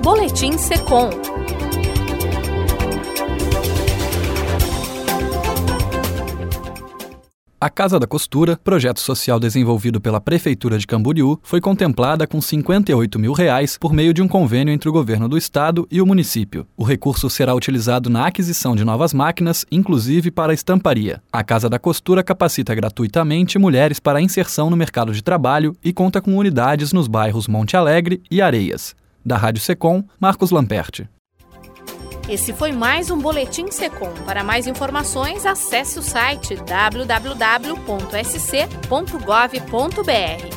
Boletim Secom. A Casa da Costura, projeto social desenvolvido pela Prefeitura de Camboriú, foi contemplada com R$ 58 mil por meio de um convênio entre o governo do estado e o município. O recurso será utilizado na aquisição de novas máquinas, inclusive para a estamparia. A Casa da Costura capacita gratuitamente mulheres para a inserção no mercado de trabalho e conta com unidades nos bairros Monte Alegre e Areias. Da Rádio Secom, Marcos Lamperti. Esse foi mais um Boletim Secom. Para mais informações, acesse o site www.sc.gov.br.